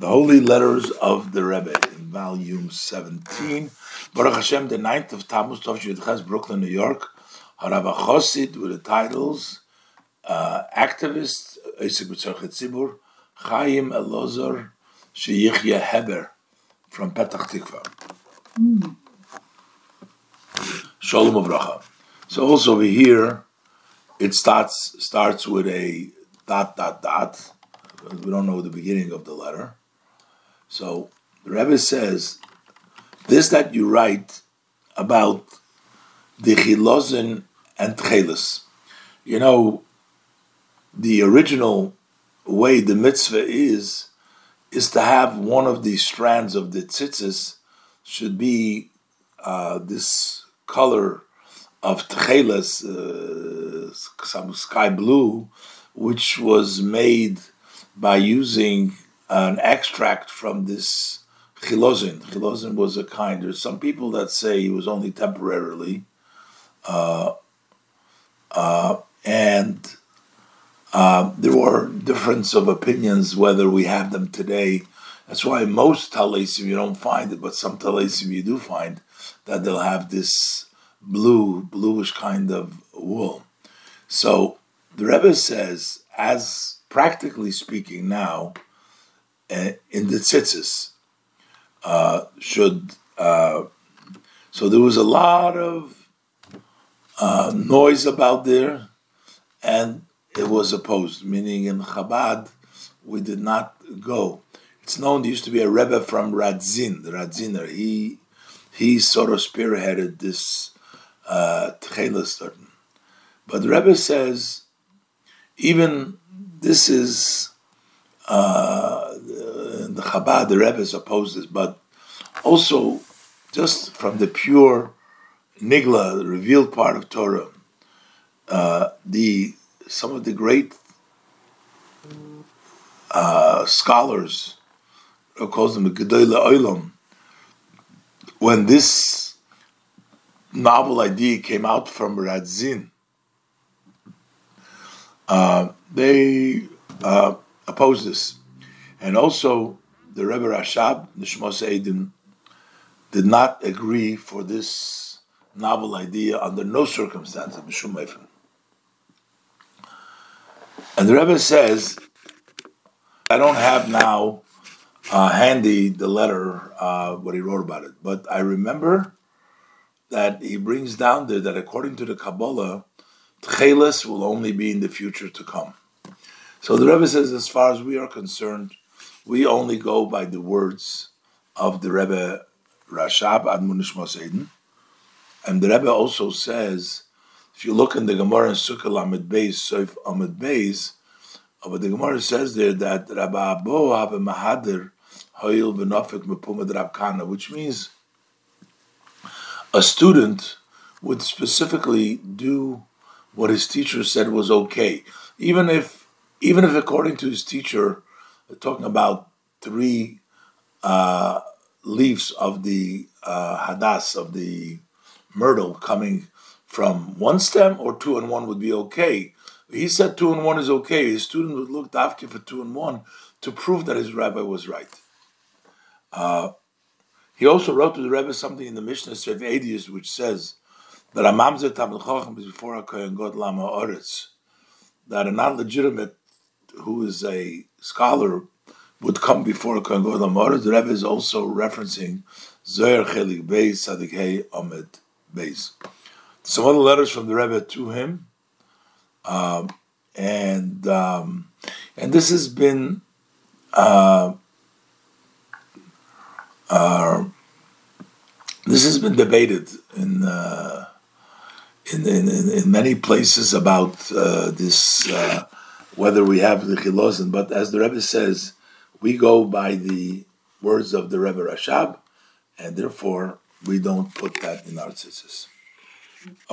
The Holy Letters of the Rebbe in volume 17. Baruch Hashem, the 9th of Tammuz, Tov Ches, Brooklyn, New York. Harav Chosid with the titles Activist, Eisek B'Tzarchet Tzibur, Chaim Elozar Sheyichya Heber from Petach Tikva. Shalom Avracha. So also over here, it starts with a ... We don't know the beginning of the letter. So the Rebbe says, this that you write about the Chilozin and Tchelis. You know, the original way the mitzvah is to have one of these strands of the tzitzis should be this color of Tchelis, some sky blue, which was made by using an extract from this chilozin. Chilozin was a kind. There's some people that say it was only temporarily, and there were difference of opinions whether we have them today. That's why most talesim you don't find it, but some talesim you do find that they'll have this bluish kind of wool. So the Rebbe says, as practically speaking now, in the tzitzis, so there was a lot of noise about there, and it was opposed, meaning in Chabad, we did not go. It's known, there used to be a Rebbe from Radzin, the Radziner. He sort of spearheaded this Tchelis. But the Rebbe says, even this is the Chabad, the Rebbe opposes, but also just from the pure Nigla, the revealed part of Torah, some of the great scholars, calls them the Gedolei Olam, when this novel idea came out from Radzin, they opposed this. And also, the Rebbe Rashab, Nishmos Eidim, did not agree for this novel idea under no circumstances, B'shum Eifem. And the Rebbe says, I don't have now handy the letter, what he wrote about it, but I remember that he brings down there that according to the Kabbalah, Tchelis will only be in the future to come. So the Rebbe says, as far as we are concerned, we only go by the words of the Rebbe Rashab, Admon Nishmos Eidim. And the Rebbe also says, if you look in the Gemara in Sukkah Amud Beis, Soif Amud Beis, but the Gemara says there that Rabba Abo have a mahader hoyil v'nofik mepumad Rab Kana, which means a student would specifically do what his teacher said was okay, even if according to his teacher, talking about 3 leaves of the hadas, of the myrtle coming from one stem, or 2 and 1 would be okay. He said 2 and 1 is okay. His student would look dafke for 2 and 1 to prove that his rabbi was right. He also wrote to the Rebbe something in the Mishnah Seif Eidius, which says that a mamzer Talmid Chacham is before a Kohen God Lama Oretz, that a non-legitimate who is a scholar would come before a Kohen God Lama Oretz. The Rebbe is also referencing Zohar Chelik Beis Sadik Hei Omed Beis. Some other letters from the Rebbe to him, and this has been debated in many places about this whether we have the Chilozin, but as the Rebbe says, we go by the words of the Rebbe Rashab, and therefore we don't put that in our tzitzis.